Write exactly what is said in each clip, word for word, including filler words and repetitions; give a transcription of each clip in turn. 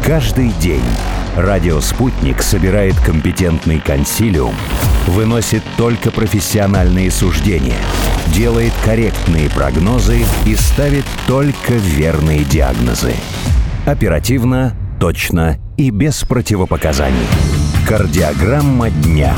Каждый день радио «Спутник» собирает компетентный консилиум, выносит только профессиональные суждения, делает корректные прогнозы и ставит только верные диагнозы. Оперативно, точно и без противопоказаний. Кардиограмма дня.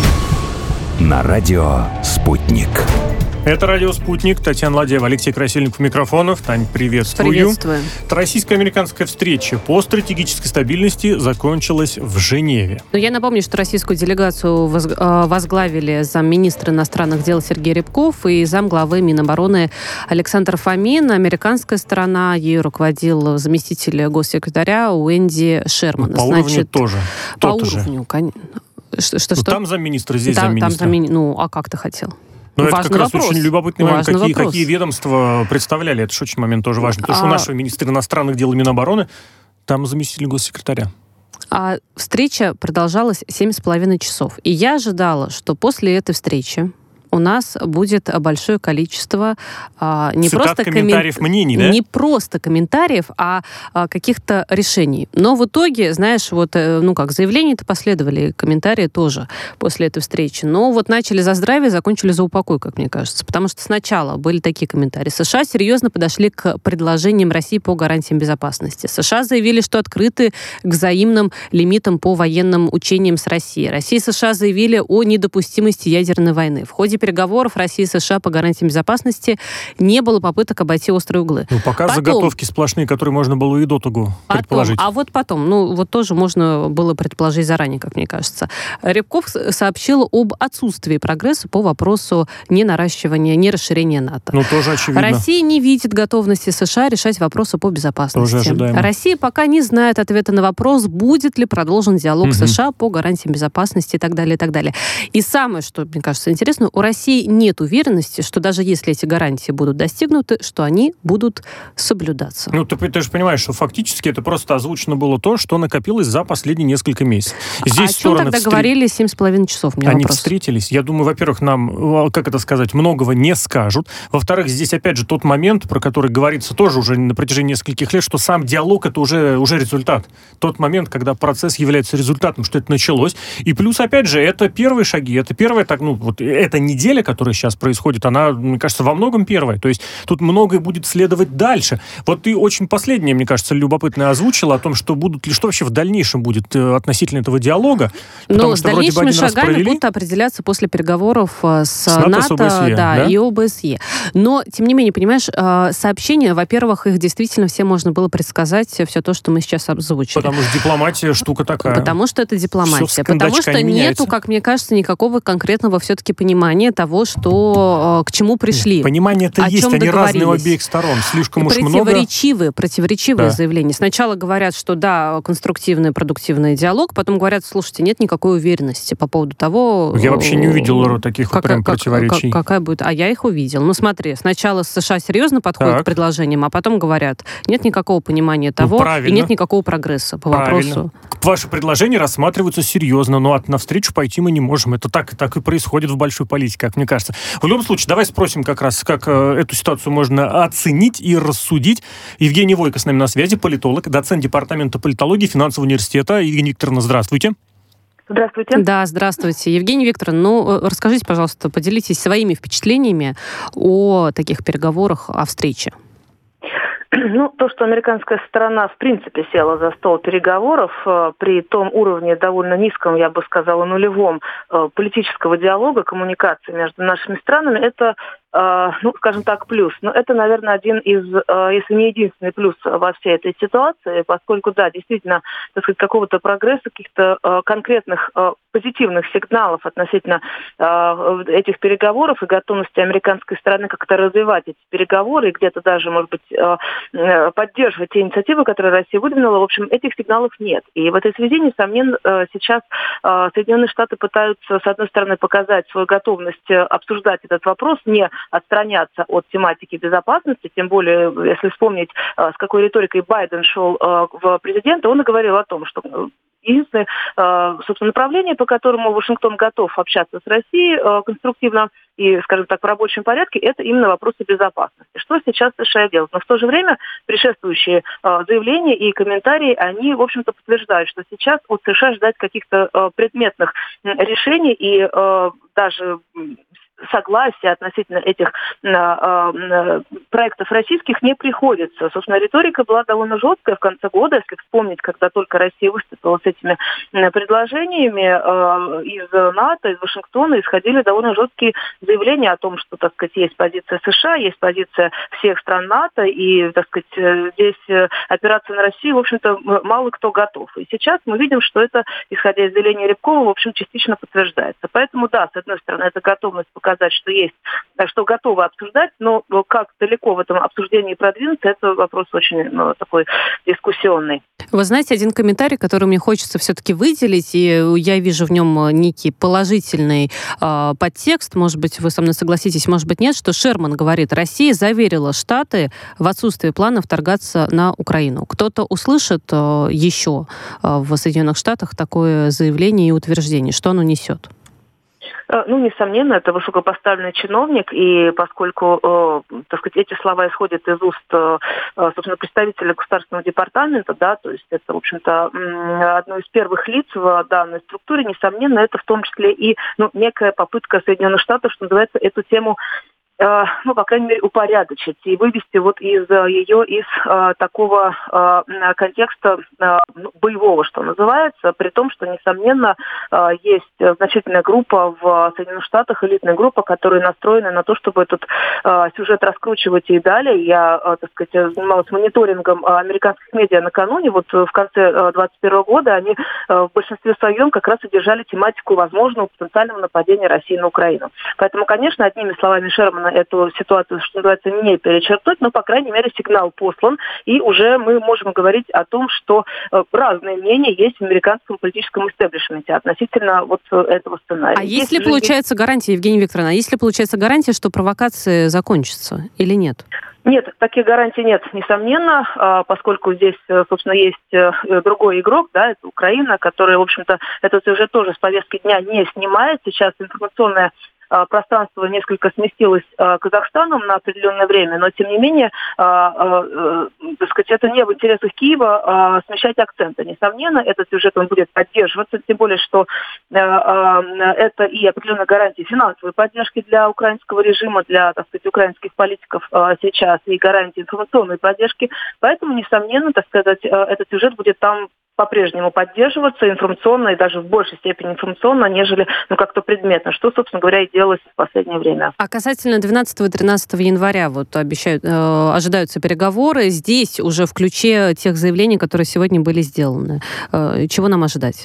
На радио «Спутник». Это радио «Спутник». Татьяна Ладеева, Алексей Красильников, микрофонов. Тань, приветствую. Приветствую. Российско-американская встреча по стратегической стабильности закончилась в Женеве. Но я напомню, что российскую делегацию возглавили замминистра иностранных дел Сергей Рябков и замглавы Минобороны Александр Фомин. Американская сторона, ею руководил заместитель госсекретаря Уэнди Шерман. По Значит, уровню тоже. По Тот уровню, конечно. Что, что, ну, что? Там замминистра, здесь там, замминистра. Там замми... Ну, а как ты хотел? Но это как раз вопрос. очень любопытный момент, Важный какие, вопрос. какие ведомства представляли. Это же очень момент тоже важный. Потому а... что у нашего министра иностранных дел и Минобороны там заместитель госсекретаря. А встреча продолжалась семь с половиной часов. И я ожидала, что после этой встречи у нас будет большое количество а, не Цитат, просто комментариев, коммен... мнений, да? Не просто комментариев, а, а каких-то решений. Но в итоге, знаешь, вот, ну как, заявления-то последовали, комментарии тоже после этой встречи. Но вот начали за здравие, закончили за упокой, как мне кажется. Потому что сначала были такие комментарии. США серьезно подошли к предложениям России по гарантиям безопасности. США заявили, что открыты к взаимным лимитам по военным учениям с Россией. Россия и США заявили о недопустимости ядерной войны. В ходе переговоров России и США по гарантиям безопасности не было попыток обойти острые углы. Ну, пока потом, заготовки сплошные, которые можно было и до того потом, предположить. А вот потом, ну, вот тоже можно было предположить заранее, как мне кажется. Рябков сообщил об отсутствии прогресса по вопросу не наращивания, не расширения НАТО. Ну, тоже очевидно. Россия не видит готовности США решать вопросы по безопасности. Тоже ожидаемо. Россия пока не знает ответа на вопрос, будет ли продолжен диалог угу. США по гарантиям безопасности и так далее, и так далее. И самое, что, мне кажется, интересно, у России нет уверенности, что даже если эти гарантии будут достигнуты, что они будут соблюдаться. Ну, ты, ты же понимаешь, что фактически это просто озвучено было то, что накопилось за последние несколько месяцев. Здесь а о чем тогда встр... говорили семь с половиной часов? Мне Они вопрос. встретились. Я думаю, во-первых, нам, как это сказать, многого не скажут. Во-вторых, здесь опять же тот момент, про который говорится тоже уже на протяжении нескольких лет, что сам диалог — это уже, уже результат. Тот момент, когда процесс является результатом, что это началось. И плюс, опять же, это первые шаги, это первое, так, ну, вот это не неделя, которая сейчас происходит, она, мне кажется, во многом первая. То есть тут многое будет следовать дальше. Вот ты очень последнее, мне кажется, любопытное озвучила о том, что будут ли, что вообще в дальнейшем будет э, относительно этого диалога. Ну, с дальнейшими шагами провели... будут определяться после переговоров с, с НАТО, НАТО с ОБСЕ, да, да? и ОБСЕ. Но, тем не менее, понимаешь, сообщения, во-первых, их действительно все можно было предсказать, все то, что мы сейчас озвучили. Потому что дипломатия штука такая. Потому что это дипломатия. Потому что меняется. нету, как мне кажется, никакого конкретного все-таки понимания того, что, к чему пришли. Понимание-то есть, они разные у обеих сторон. Слишком уж много. Противоречивые, противоречивые да. заявления. Сначала говорят, что да, конструктивный, продуктивный диалог, потом говорят, слушайте, нет никакой уверенности по поводу того... Я вообще не увидел таких как, прям как, противоречий. Как, какая будет... А я их увидел. Ну смотри, сначала США серьезно подходят так. к предложениям, а потом говорят, нет никакого понимания того, ну, и нет никакого прогресса по правильно. вопросу. Ваши предложения рассматриваются серьезно, но от навстречу пойти мы не можем. Это так, так и происходит в большой политике, как мне кажется. В любом случае, давай спросим как раз, как э, эту ситуацию можно оценить и рассудить. Евгений Войко с нами на связи, политолог, доцент департамента политологии финансового университета. Евгения Викторовна, здравствуйте. Здравствуйте. Да, здравствуйте. Евгения Викторовна, ну, расскажите, пожалуйста, поделитесь своими впечатлениями о таких переговорах, о встрече. Ну, то, что американская сторона в принципе села за стол переговоров э, при том уровне довольно низком, я бы сказала, нулевом э, политического диалога, коммуникации между нашими странами, это, э, ну, скажем так, плюс. Но это, наверное, один из, э, если не единственный плюс во всей этой ситуации, поскольку, да, действительно, так сказать, какого-то прогресса, каких-то э, конкретных э, позитивных сигналов относительно э, этих переговоров и готовности американской стороны как-то развивать эти переговоры и где-то даже, может быть, э, поддерживать те инициативы, которые Россия выдвинула. В общем, этих сигналов нет. И в этой связи, несомненно, сейчас Соединенные Штаты пытаются, с одной стороны, показать свою готовность обсуждать этот вопрос не отстраняться от тематики безопасности, тем более, если вспомнить, с какой риторикой Байден шел в президента, он и говорил о том, что единственное, собственно, направление, по которому Вашингтон готов общаться с Россией конструктивно и, скажем так, в рабочем порядке, это именно вопросы безопасности. Что сейчас США делают? Но в то же время предшествующие заявления и комментарии, они, в общем-то, подтверждают, что сейчас от США ждать каких-то предметных решений и даже согласия относительно этих э, э, проектов российских не приходится. Собственно, риторика была довольно жесткая в конце года, если вспомнить, когда только Россия выступила с этими э, предложениями, э, из НАТО, из Вашингтона исходили довольно жесткие заявления о том, что, так сказать, есть позиция США, есть позиция всех стран НАТО, и, так сказать, здесь операция на Россию, в общем-то, мало кто готов. И сейчас мы видим, что это, исходя из заявления Рябкова, в общем, частично подтверждается. Поэтому, да, с одной стороны, это готовность показать, сказать, что есть, что готовы обсуждать, но как далеко в этом обсуждении продвинуться, это вопрос очень ну, такой дискуссионный. Вы знаете, один комментарий, который мне хочется все-таки выделить, и я вижу в нем некий положительный э, подтекст, может быть, вы со мной согласитесь, может быть, нет, что Шерман говорит, Россия заверила Штаты в отсутствии плана вторгаться на Украину. Кто-то услышит э, еще э, в Соединенных Штатах такое заявление и утверждение, что оно несет? Ну, несомненно, это высокопоставленный чиновник, и поскольку, э, так сказать, эти слова исходят из уст, э, собственно, представителя Государственного департамента, да, то есть это, в общем-то, одно из первых лиц в данной структуре, несомненно, это в том числе и ну, некая попытка Соединенных Штатов, что называется, эту тему ну, по крайней мере, упорядочить и вывести вот из ее из а, такого а, контекста а, боевого, что называется, при том, что, несомненно, а, есть значительная группа в Соединенных Штатах, элитная группа, которая настроена на то, чтобы этот а, сюжет раскручивать и далее. Я, а, так сказать, занималась мониторингом а, американских медиа накануне, вот в конце две тысячи двадцать первого года они а, в большинстве своем как раз содержали тематику возможного потенциального нападения России на Украину. Поэтому, конечно, одними словами Шермана эту ситуацию, что называется, не перечеркнуть, но, по крайней мере, сигнал послан, и уже мы можем говорить о том, что э, разные мнения есть в американском политическом истеблишменте относительно вот этого сценария. А есть ли, получается, гарантия, Евгения Викторовна, а есть ли, получается, гарантия, что провокации закончатся или нет? Нет, таких гарантий нет, несомненно, поскольку здесь, собственно, есть другой игрок, да, это Украина, которая, в общем-то, этот сюжет тоже с повестки дня не снимает. Сейчас информационная пространство несколько сместилось э, Казахстаном на определенное время, но тем не менее, э, э, так сказать, это не в интересах Киева э, смещать акценты. Несомненно, этот сюжет он будет поддерживаться, тем более, что э, э, это и определенная гарантия финансовой поддержки для украинского режима, для, так сказать, украинских политиков э, сейчас, и гарантия информационной поддержки. Поэтому, несомненно, так сказать, э, этот сюжет будет там по-прежнему поддерживаться информационно и даже в большей степени информационно, нежели ну, как-то предметно, что, собственно говоря, и делалось в последнее время. А касательно двенадцатого-тринадцатого января вот обещают, э, ожидаются переговоры. Здесь уже в ключе тех заявлений, которые сегодня были сделаны. Э, чего нам ожидать?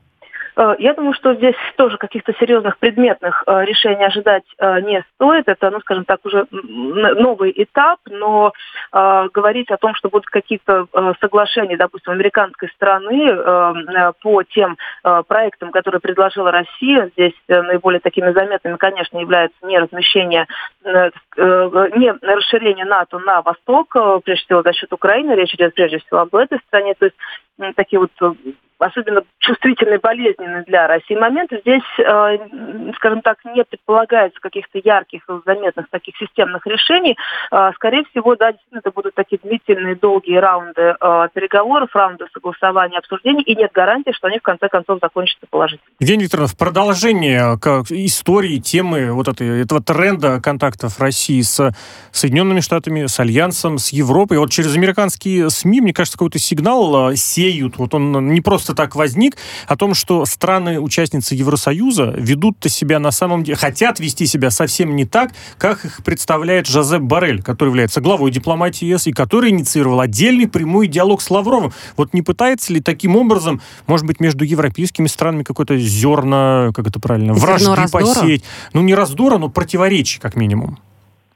Я думаю, что здесь тоже каких-то серьезных предметных э, решений ожидать э, не стоит. Это, ну, скажем так, уже новый этап, но э, говорить о том, что будут какие-то э, соглашения, допустим, американской стороны э, по тем э, проектам, которые предложила Россия, здесь э, наиболее такими заметными, конечно, является не размещение, э, э, не расширение НАТО на восток, э, прежде всего за счет Украины, речь идет прежде всего об этой стране, то есть э, такие вот особенно чувствительный, болезненный для России момент. Здесь, э, скажем так, не предполагается каких-то ярких, заметных таких системных решений. Э, скорее всего, да, действительно, это будут такие длительные, долгие раунды э, переговоров, раунды согласования, обсуждений, и нет гарантии, что они в конце концов закончатся положительно. Евгения Викторовна, в продолжение как, истории, темы вот этой, этого тренда контактов России с Соединенными Штатами, с Альянсом, с Европой, вот через американские СМИ, мне кажется, какой-то сигнал сеют, вот он не просто так возник, о том, что страны-участницы Евросоюза ведут-то себя на самом деле, хотят вести себя совсем не так, как их представляет Жозеп Боррель, который является главой дипломатии ЕС и который инициировал отдельный прямой диалог с Лавровым. Вот не пытается ли таким образом, может быть, между европейскими странами какое-то зерно, как это правильно, вражды посеять? Ну, не раздора, но противоречий, как минимум.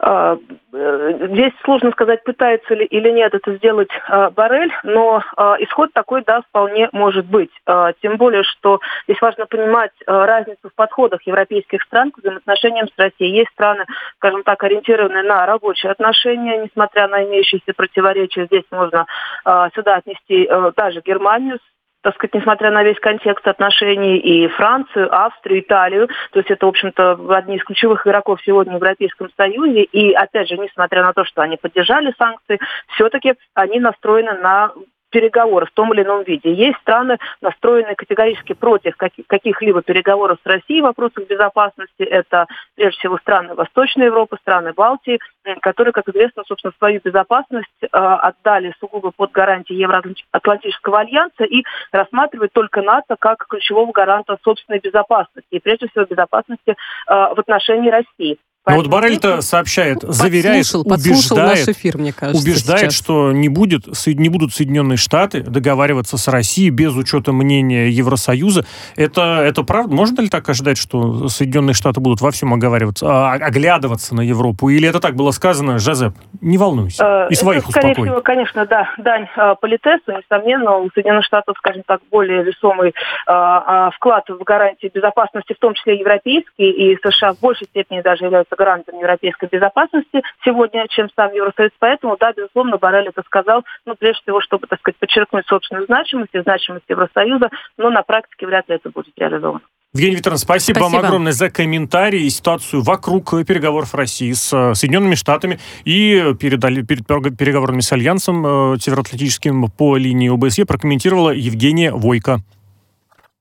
Здесь сложно сказать, пытается ли или нет это сделать Боррель, но исход такой, да, вполне может быть. Тем более, что здесь важно понимать разницу в подходах европейских стран к взаимоотношениям с Россией. Есть страны, скажем так, ориентированные на рабочие отношения, несмотря на имеющиеся противоречия. Здесь можно сюда отнести даже Германию, так сказать, несмотря на весь контекст отношений, и Францию, Австрию, Италию. То есть это, в общем-то, одни из ключевых игроков сегодня в Европейском Союзе. И, опять же, несмотря на то, что они поддержали санкции, все-таки они настроены на переговоры в том или ином виде. Есть страны, настроенные категорически против каких-либо переговоров с Россией в вопросах безопасности. Это, прежде всего, страны Восточной Европы, страны Балтии, которые, как известно, собственно, свою безопасность э, отдали сугубо под гарантии Евроатлантического альянса и рассматривают только НАТО как ключевого гаранта собственной безопасности и, прежде всего, безопасности э, в отношении России. Ну вот Боррель-то сообщает, заверяет, подслушал, подслушал убеждает, наш эфир, мне кажется, убеждает, сейчас. что не, будет, не будут Соединенные Штаты договариваться с Россией без учета мнения Евросоюза. Это, это правда? Можно ли так ожидать, что Соединенные Штаты будут во всем оговариваться, а, оглядываться на Европу? Или это так было сказано? Жозеп, не волнуйся, и своих это, скорее успокой. Всего, конечно, да, дань э, политесу. Несомненно, у Соединенных Штатов, скажем так, более весомый э, э, вклад в гарантии безопасности, в том числе европейский, и США в большей степени даже являются гарантом европейской безопасности сегодня, чем сам Евросоюз. Поэтому, да, безусловно, Боррель это сказал, ну, прежде всего, чтобы, так сказать, подчеркнуть собственную значимость и значимость Евросоюза, но на практике вряд ли это будет реализовано. Евгений Викторович, спасибо, спасибо вам огромное за комментарии и ситуацию вокруг переговоров России с Соединенными Штатами и перед, перед переговорами с Альянсом Североатлантическим по линии ОБСЕ прокомментировала Евгения Войко.